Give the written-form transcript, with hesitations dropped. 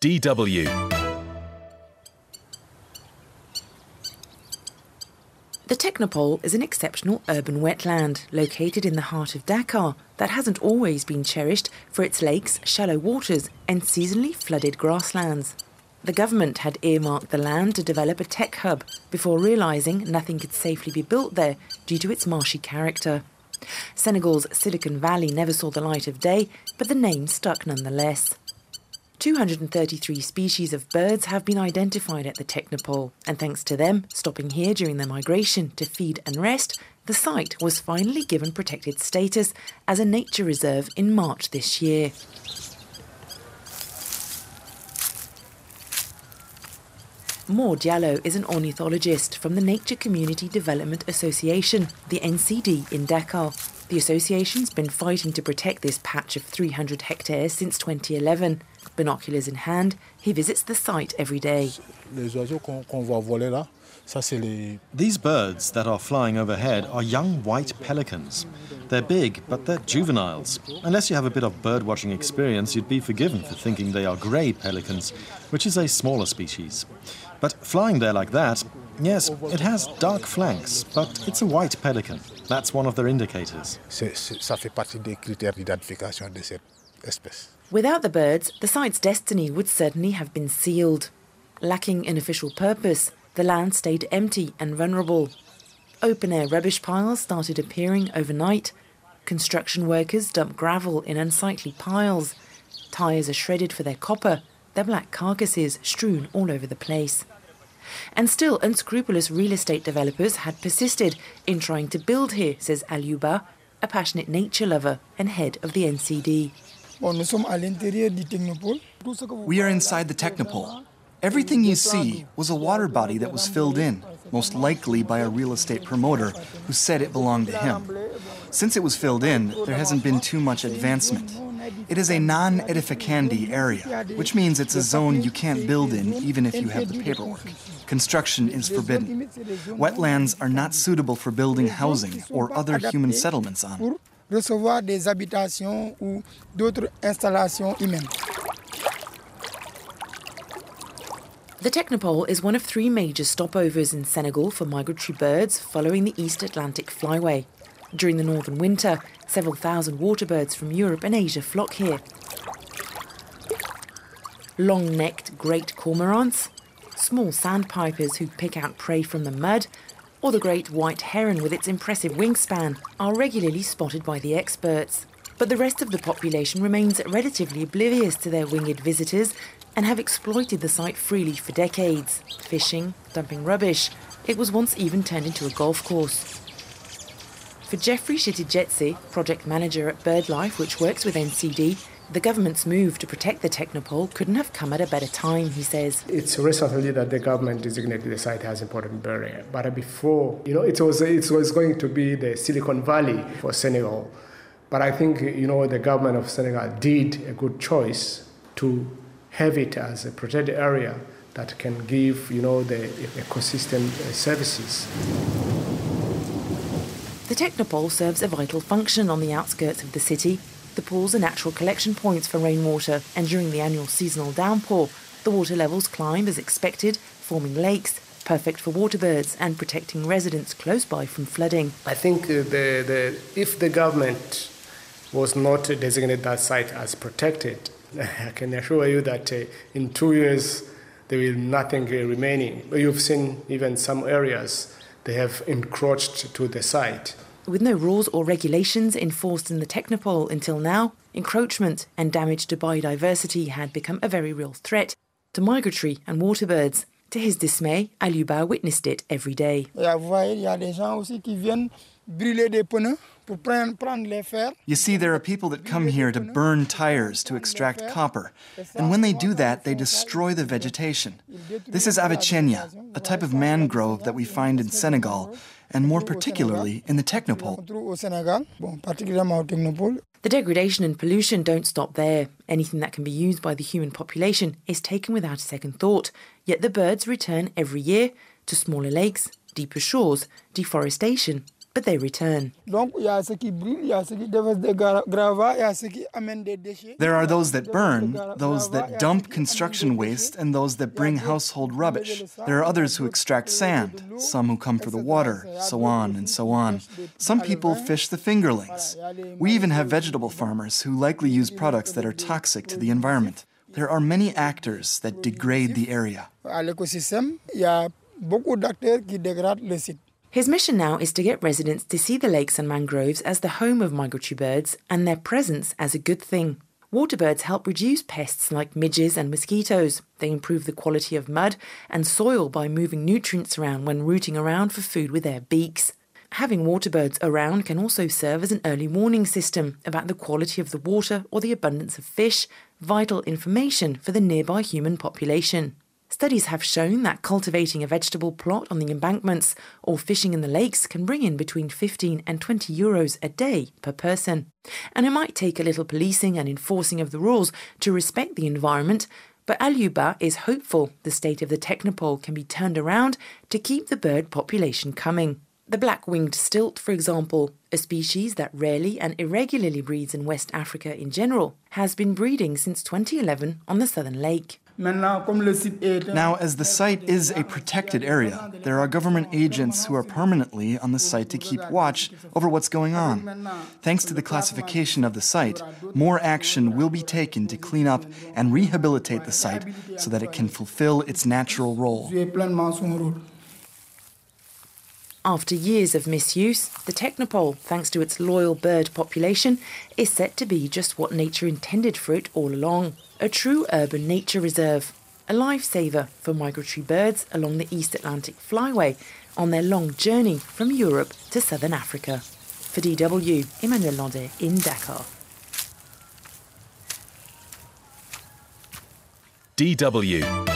DW. The Technopole is an exceptional urban wetland located in the heart of Dakar that hasn't always been cherished for its lakes, shallow waters and seasonally flooded grasslands. The government had earmarked the land to develop a tech hub before realising nothing could safely be built there due to its marshy character. Senegal's Silicon Valley never saw the light of day, but the name stuck nonetheless. 233 species of birds have been identified at the Technopole, and thanks to them stopping here during their migration to feed and rest, the site was finally given protected status as a nature reserve in March this year. Mor Diallo is an ornithologist from the Nature Community Development Association, the NCD, in Dakar. The association's been fighting to protect this patch of 300 hectares since 2011. Binoculars in hand, he visits the site every day. These birds that are flying overhead are young white pelicans. They're big, but they're juveniles. Unless you have a bit of birdwatching experience, you'd be forgiven for thinking they are grey pelicans, which is a smaller species. But flying there like that, yes, it has dark flanks, but it's a white pelican. That's one of their indicators. Without the birds, the site's destiny would certainly have been sealed. Lacking an official purpose, the land stayed empty and vulnerable. Open-air rubbish piles started appearing overnight. Construction workers dump gravel in unsightly piles. Tyres are shredded for their copper, their black carcasses strewn all over the place. And still, unscrupulous real estate developers had persisted in trying to build here, says Aliouba, a passionate nature lover and head of the NCD. We are inside the Technopole. Everything you see was a water body that was filled in, most likely by a real estate promoter who said it belonged to him. Since it was filled in, there hasn't been too much advancement. It is a non-edificandi area, which means it's a zone you can't build in even if you have the paperwork. Construction is forbidden. Wetlands are not suitable for building housing or other human settlements on. The Technopole is one of 3 major stopovers in Senegal for migratory birds following the East Atlantic Flyway. During the northern winter, several thousand waterbirds from Europe and Asia flock here. Long-necked great cormorants, small sandpipers who pick out prey from the mud, or the great white heron with its impressive wingspan are regularly spotted by the experts. But the rest of the population remains relatively oblivious to their winged visitors and have exploited the site freely for decades. Fishing, dumping rubbish. It was once even turned into a golf course. For Jeffrey Shitijetse, project manager at BirdLife, which works with NCD, the government's move to protect the Technopole couldn't have come at a better time, he says. It's recently that the government designated the site as important bird area. But before, it was going to be the Silicon Valley for Senegal. But I think, the government of Senegal did a good choice to have it as a protected area that can give, the ecosystem services. The Technopole serves a vital function on the outskirts of the city. The pools are natural collection points for rainwater, and during the annual seasonal downpour, the water levels climb as expected, forming lakes, perfect for waterbirds and protecting residents close by from flooding. I think if the government was not to designate that site as protected, I can assure you that in 2 years there will be nothing remaining. You've seen even some areas, they have encroached to the site. With no rules or regulations enforced in the Technopole until now, encroachment and damage to biodiversity had become a very real threat to migratory and waterbirds. To his dismay, Aliouba witnessed it every day. You see, there are people that come here to burn tires to extract copper, and when they do that, they destroy the vegetation. This is Avicennia, a type of mangrove that we find in Senegal, and more particularly in the Technopole. The degradation and pollution don't stop there. Anything that can be used by the human population is taken without a second thought, yet the birds return every year to smaller lakes, deeper shores, deforestation but they return. There are those that burn, those that dump construction waste, and those that bring household rubbish. There are others who extract sand, some who come for the water, so on and so on. Some people fish the fingerlings. We even have vegetable farmers who likely use products that are toxic to the environment. There are many actors that degrade the area. His mission now is to get residents to see the lakes and mangroves as the home of migratory birds and their presence as a good thing. Waterbirds help reduce pests like midges and mosquitoes. They improve the quality of mud and soil by moving nutrients around when rooting around for food with their beaks. Having waterbirds around can also serve as an early warning system about the quality of the water or the abundance of fish, vital information for the nearby human population. Studies have shown that cultivating a vegetable plot on the embankments or fishing in the lakes can bring in between 15 and 20 euros a day per person. And it might take a little policing and enforcing of the rules to respect the environment, but Aliouba is hopeful the state of the Technopole can be turned around to keep the bird population coming. The black-winged stilt, for example, a species that rarely and irregularly breeds in West Africa in general, has been breeding since 2011 on the Southern Lake. Now, as the site is a protected area, there are government agents who are permanently on the site to keep watch over what's going on. Thanks to the classification of the site, more action will be taken to clean up and rehabilitate the site so that it can fulfill its natural role. After years of misuse, the Technopole, thanks to its loyal bird population, is set to be just what nature intended for it all along. A true urban nature reserve, a lifesaver for migratory birds along the East Atlantic Flyway on their long journey from Europe to Southern Africa. For DW, Emmanuel Landais in Dakar. DW